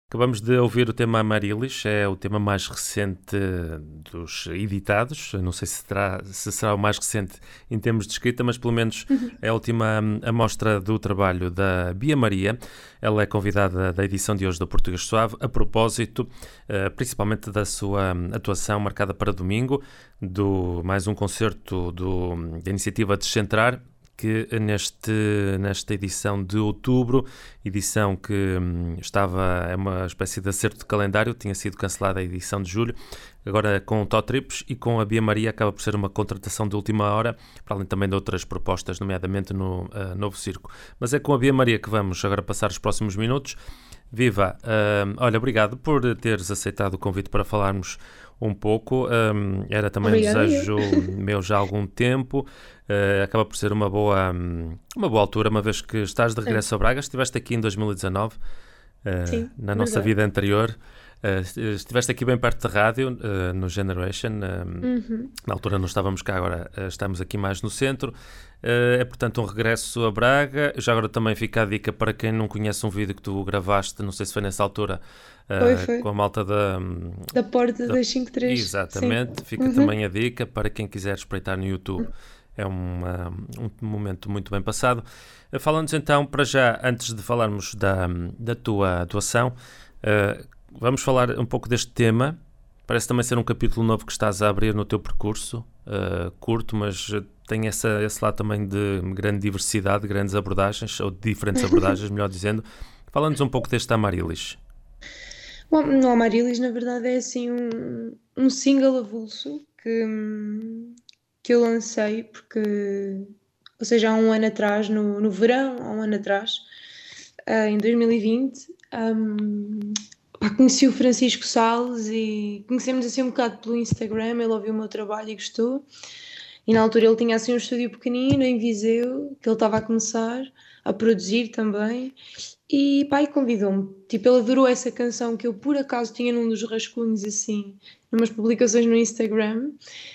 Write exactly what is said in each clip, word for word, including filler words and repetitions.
Acabamos de ouvir o tema Amarilis, é o tema mais recente dos editados. Não sei se será, se será o mais recente em termos de escrita, mas pelo menos é a última amostra do trabalho da Bia Maria. Ela é convidada da edição de hoje do Português Suave, a propósito principalmente da sua atuação marcada para domingo, do mais um concerto do, da iniciativa Descentrar, que neste, nesta edição de outubro, edição que hum, estava, é uma espécie de acerto de calendário, tinha sido cancelada a edição de julho, agora com o Tó Trips e com a Bia Maria acaba por ser uma contratação de última hora, para além também de outras propostas, nomeadamente no uh, Novo Circo. Mas é com a Bia Maria que vamos agora passar os próximos minutos. Viva! Uh, olha, obrigado por teres aceitado o convite para falarmos um pouco. Um, era também Obrigada, um desejo meu já há algum tempo. Uh, acaba por ser uma boa, uma boa altura, uma vez que estás de regresso a Braga. Estiveste aqui em dois mil e dezanove, uh, Sim, na nossa verdade. vida anterior. Uh, estiveste aqui bem perto da rádio, uh, no Generation. Um, Uhum. na altura não estávamos cá, agora uh, estamos aqui mais no centro. Uh, é, portanto, um regresso a Braga. Já agora também fica a dica para quem não conhece um vídeo que tu gravaste, não sei se foi nessa altura, Foi, uh, foi. com a malta da... Da porta da... das cinco três. Sim. Exatamente. Fica Uhum. também a dica para quem quiser espreitar no YouTube. É uma, um momento muito bem passado. Uh, Falando-nos então, para já, antes de falarmos da, da tua atuação, uh, vamos falar um pouco deste tema. Parece também ser um capítulo novo que estás a abrir no teu percurso, uh, curto, mas tem essa, esse lado também de grande diversidade, de grandes abordagens, ou de diferentes abordagens, melhor dizendo. Fala-nos um pouco deste Amarilis. Bom, no Amarilis, na verdade, é assim um, um single avulso que, hum, que eu lancei porque, ou seja, há um ano atrás, no, no verão, há um ano atrás, ah, em dois mil e vinte, hum, pá, conheci o Francisco Salles e conhecemos assim um bocado pelo Instagram. Ele ouviu o meu trabalho e gostou. E na altura ele tinha assim um estúdio pequenino em Viseu, que ele estava a começar a produzir também. E pá, e convidou-me. Tipo, ele adorou essa canção que eu por acaso tinha num dos rascunhos assim, numas publicações no Instagram.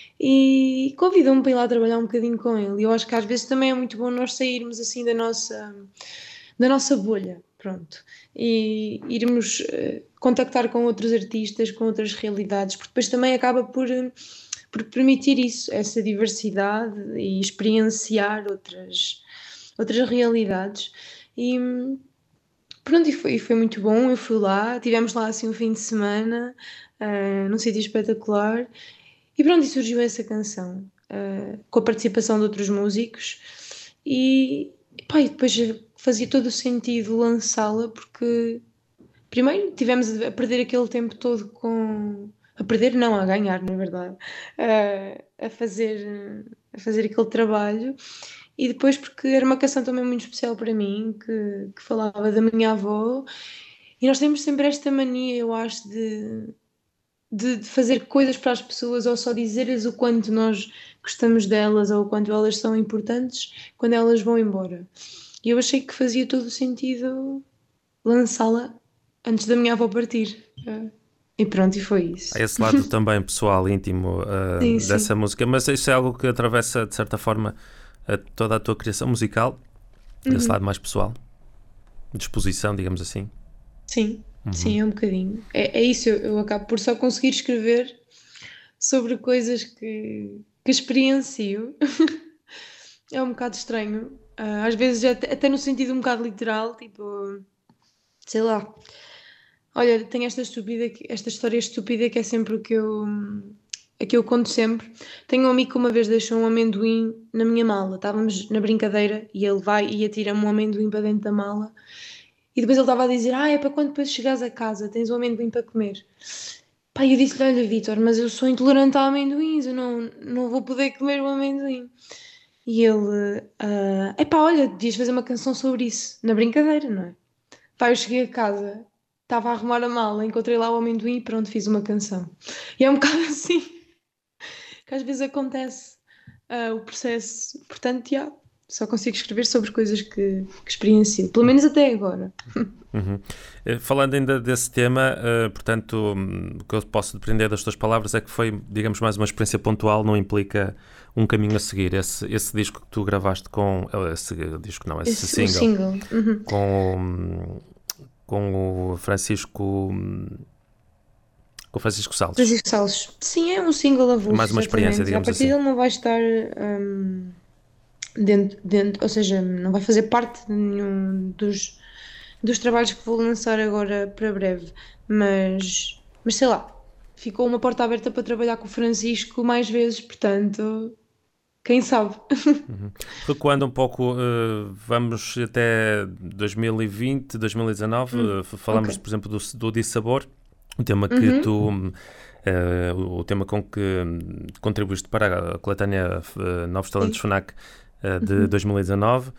E convidou-me para ir lá trabalhar um bocadinho com ele. E eu acho que às vezes também é muito bom nós sairmos assim da nossa, da nossa bolha, pronto. E irmos eh, contactar com outros artistas, com outras realidades, porque depois também acaba por, eh, por permitir isso, essa diversidade e experienciar outras, outras realidades. E pronto, e foi, e foi muito bom. Eu fui lá, tivemos lá assim um fim de semana, uh, num sítio espetacular, e pronto, e surgiu essa canção, uh, com a participação de outros músicos, e, pá, e depois fazia todo o sentido lançá-la, porque primeiro tivemos a perder aquele tempo todo com. A perder, não, a ganhar, na verdade, uh, a fazer, a fazer aquele trabalho. E depois porque era uma canção também muito especial para mim, que, que falava da minha avó, e nós temos sempre esta mania, eu acho, de, de, de fazer coisas para as pessoas ou só dizer-lhes o quanto nós gostamos delas ou o quanto elas são importantes quando elas vão embora. E eu achei que fazia todo o sentido lançá-la antes da minha avó partir. Eh, E pronto, e foi Há isso. esse lado também pessoal, íntimo, Sim, uh, sim. dessa música, mas isso é algo que atravessa, de certa forma, a toda a tua criação musical, esse Uhum. lado mais pessoal, disposição, digamos assim. Sim, Uhum. sim, é um bocadinho. É, é isso, eu, eu acabo por só conseguir escrever sobre coisas que, que experiencio. É um bocado estranho. Ah, às vezes até, até no sentido um bocado literal, tipo, sei lá. Olha, tenho esta estúpida, que- esta história estúpida que é sempre o que eu, a que eu conto sempre. Tenho um amigo que uma vez deixou um amendoim na minha mala. Estávamos na brincadeira e ele vai e atira-me um amendoim para dentro da mala. E depois ele estava a dizer: Ah, é para quando depois chegares a casa, tens um amendoim para comer. Pá, eu disse-lhe: Olha, Vitor, mas eu sou intolerante a amendoins, eu não, não vou poder comer o amendoim. E ele: ah, Epá, olha, devias fazer uma canção sobre isso, na brincadeira, não é? Pá, eu cheguei a casa, estava a arrumar a mala, encontrei lá o amendoim e pronto, fiz uma canção. E é um bocado assim que às vezes acontece ah, o processo. Portanto, já, só consigo escrever sobre coisas que, que experiencio, pelo menos até agora. Uhum. Eh, Falando ainda desse tema, eh, portanto, hum, o que eu posso depreender das tuas palavras é que foi, digamos, mais uma experiência pontual, não implica um caminho a seguir. Esse, esse disco que tu gravaste com, eh, esse disco não, esse Esse- o single, single. Uhum. com, hum, com o Francisco, com o Francisco Salles. Francisco Salles. Sim, é um single avulso, Mais uma experiência, certamente. À digamos partida assim. ele não vai estar hum, dentro, dentro, ou seja, não vai fazer parte de nenhum dos, dos trabalhos que vou lançar agora para breve. Mas, mas sei lá, ficou uma porta aberta para trabalhar com o Francisco mais vezes, portanto, quem sabe? Uhum. Recuando um pouco, uh, vamos até dois mil e vinte, dois mil e dezanove, Hum, uh, falamos, ok. por exemplo, do, do Dissabor, o tema que Uhum, tu, uh, o tema com que hum, contribuíste para a coletânea uh, Novos Talentos sim. FNAC uh, de Uhum, dois mil e dezanove.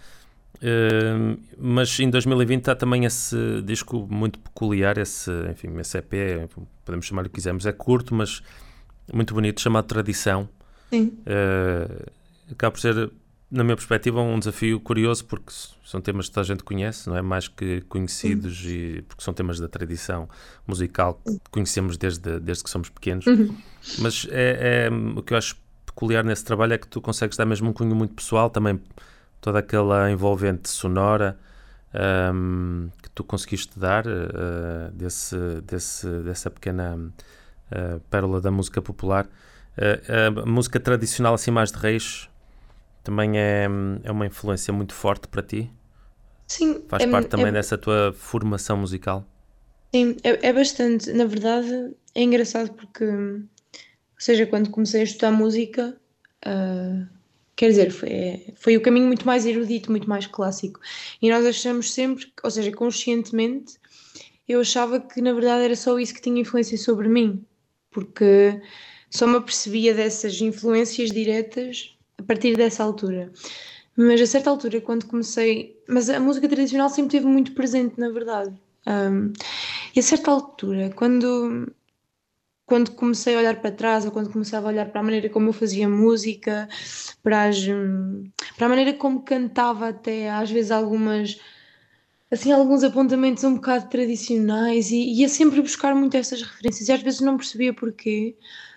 Uh, mas em dois mil e vinte há também esse disco muito peculiar, esse, enfim, esse E P, podemos chamar o que quisermos, é curto, mas muito bonito, chamado Tradição. sim. Uh, acaba por ser, na minha perspectiva, um desafio curioso, porque são temas que toda a gente conhece, não é? Mais que Sim. conhecidos, e porque são temas da tradição musical que conhecemos desde, desde que somos pequenos. Uhum. Mas é, é- o que eu acho peculiar nesse trabalho é que tu consegues dar mesmo um cunho muito pessoal, também toda aquela envolvente sonora, ahm, que tu conseguiste dar, ah, desse, desse, dessa pequena ah, pérola da música popular. Ah, a música tradicional, assim mais de raiz, também é, é uma influência muito forte para ti? Sim, Faz é, parte também é, dessa tua formação musical? sim, é, é bastante. Na verdade, é engraçado porque, ou seja, quando comecei a estudar música, ah, quer dizer, foi, é- foi o caminho muito mais erudito, muito mais clássico. E nós achamos sempre, que- ou seja, conscientemente, eu achava que na verdade era só isso que tinha influência sobre mim, porque só me apercebia dessas influências diretas a partir dessa altura. Mas a certa altura, quando comecei. Mas a música tradicional sempre esteve muito presente, na verdade. Um, e a certa altura, quando, quando comecei a olhar para trás, ou quando começava a olhar para a maneira como eu fazia música, para, as, hum, para a maneira como cantava, até às vezes algumas. Assim, alguns apontamentos um bocado tradicionais, e ia sempre buscar muito essas referências, e às vezes não percebia porquê.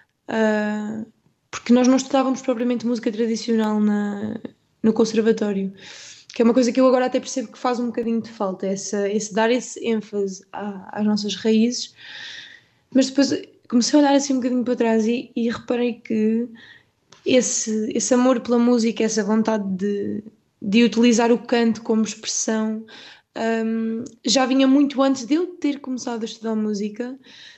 Ah, porque nós não estudávamos propriamente música tradicional na, no conservatório, que é uma coisa que eu agora até percebo que faz um bocadinho de falta, essa, esse dar esse ênfase à- às nossas raízes, mas depois comecei a olhar assim um bocadinho para trás e, e reparei que esse, esse amor pela música, essa vontade de, de utilizar o canto como expressão, hum, já vinha muito antes de eu ter começado a estudar música,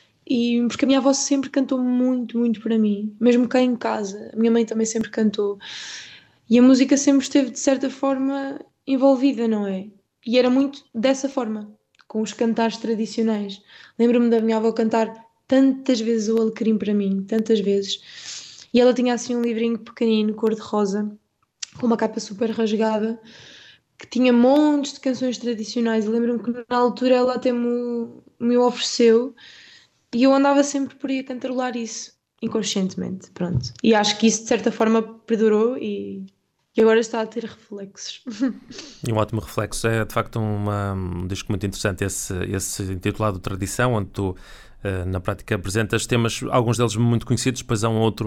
e porque a minha avó sempre cantou muito, muito para mim, mesmo cá em casa. A minha mãe também sempre cantou. E a música sempre esteve, de certa forma, envolvida, não é? E era muito dessa forma, com os cantares tradicionais. Lembro-me da minha avó cantar tantas vezes o Alecrim para mim, tantas vezes. E ela tinha assim um livrinho pequenino, cor-de-rosa, com uma capa super rasgada, que tinha montes de canções tradicionais. E lembro-me que na altura ela até me, me ofereceu, e eu andava sempre por aí a cantarolar isso, inconscientemente, pronto. E acho que isso de certa forma perdurou, e, e agora está a ter reflexos. E um ótimo reflexo. É de facto uma, um disco muito interessante, esse, esse intitulado Tradição, onde tu, uh, na prática, apresentas temas, alguns deles muito conhecidos, depois há um outro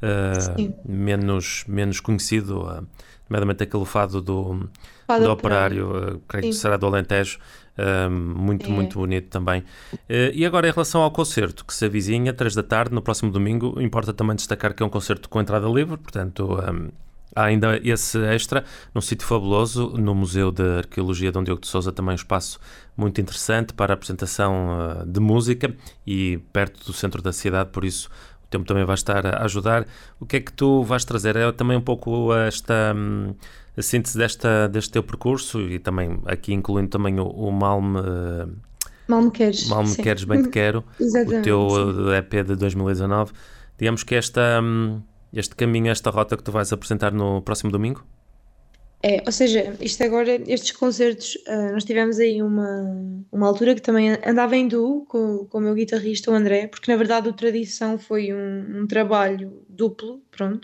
uh, Sim, menos, menos conhecido, uh, nomeadamente aquele fado do, fado do operário. Operário, uh, creio que Sim, será do Alentejo, uh, muito, é. muito bonito também. Uh, e agora, em relação ao concerto, que se avizinha, três da tarde, no próximo domingo, importa também destacar que é um concerto com entrada livre, portanto... Um, há ainda esse extra, num sítio fabuloso, no Museu de Arqueologia Dom Diogo de Sousa, também um espaço muito interessante para a apresentação uh, de música e perto do centro da cidade, por isso o tempo também vai estar a ajudar. O que é que tu vais trazer? É também um pouco esta um, a síntese desta, deste teu percurso, e também aqui incluindo também o, o Mal-me uh, Mal me queres, Mal Me sim. Queres, Bem Te Quero, o teu Exatamente, sim. uh, E P de dois mil e dezanove. Digamos que esta... Um, este caminho, esta rota que tu vais apresentar no próximo domingo? É, ou seja, isto agora, estes concertos, ah, nós tivemos aí uma, uma altura que também andava em duo com, com o meu guitarrista, o André, porque na verdade o Tradição foi um, um trabalho duplo, pronto,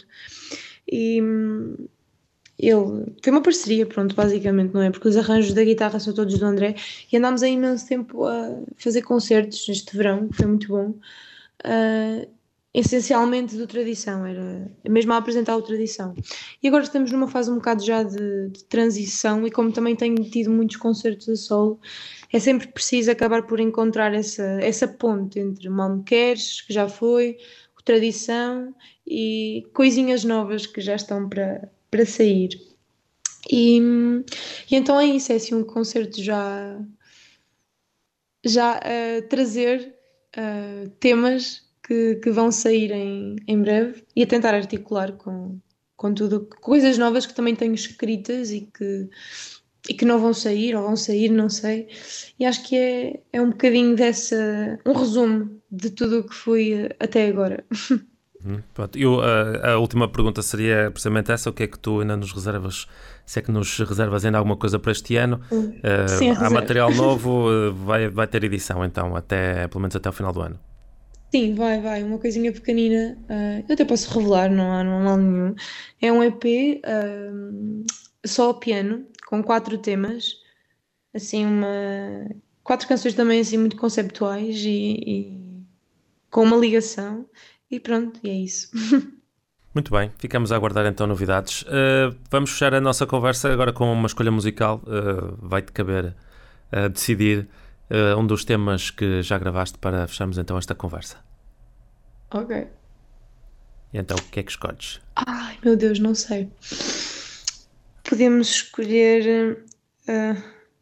e hum, ele foi uma parceria, pronto, basicamente, não é? Porque os arranjos da guitarra são todos do André, e andámos aí imenso tempo a fazer concertos este verão, que foi muito bom. Ah, essencialmente do Tradição, era mesmo a apresentar o Tradição. E agora estamos numa fase um bocado já de, de transição, e como também tenho tido muitos concertos a solo, é sempre preciso acabar por encontrar essa, essa ponte entre Mal Me Queres, que já foi, o Tradição e coisinhas novas que já estão para, para sair. E, e então é isso, é assim um concerto já, já a trazer uh, temas que, que vão sair em, em breve, e a tentar articular com, com tudo, coisas novas que também tenho escritas e que, e que não vão sair, ou vão sair, não sei. E acho que é, é um bocadinho dessa, um resumo de tudo o que fui até agora. Hum, pronto. Eu, a, a última pergunta seria precisamente essa: o que é que tu ainda nos reservas, se é que nos reservas ainda alguma coisa para este ano? Uh, Sim, há material novo, uh, vai, vai ter edição então, até, pelo menos até o final do ano? Sim, vai, vai, uma coisinha pequenina. Uh, eu até posso revelar, não há, não há mal nenhum. É um E P, uh, só ao piano, com quatro temas, assim, uma, quatro canções também assim muito conceptuais e, e com uma ligação. E pronto, e é isso. Muito bem, ficamos a aguardar então novidades. Uh, vamos fechar a nossa conversa agora com uma escolha musical. Uh, vai-te caber uh, decidir uh, um dos temas que já gravaste para fecharmos então esta conversa. Ok. E então, o que é que escolhes? Ai, meu Deus, não sei. Podemos escolher uh,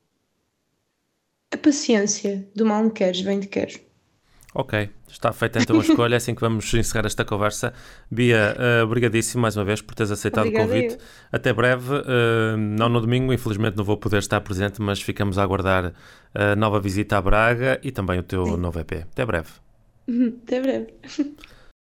a paciência do Mal Me Queres, Bem Te Quero. Ok, está feita então a escolha, é assim que vamos encerrar esta conversa. Bia, uh, obrigadíssimo mais uma vez por teres aceitado Obrigada o convite. eu. Até breve, uh, não no domingo, infelizmente não vou poder estar presente, mas ficamos a aguardar a nova visita à Braga e também o teu Sim. novo E P. Até breve. Até breve.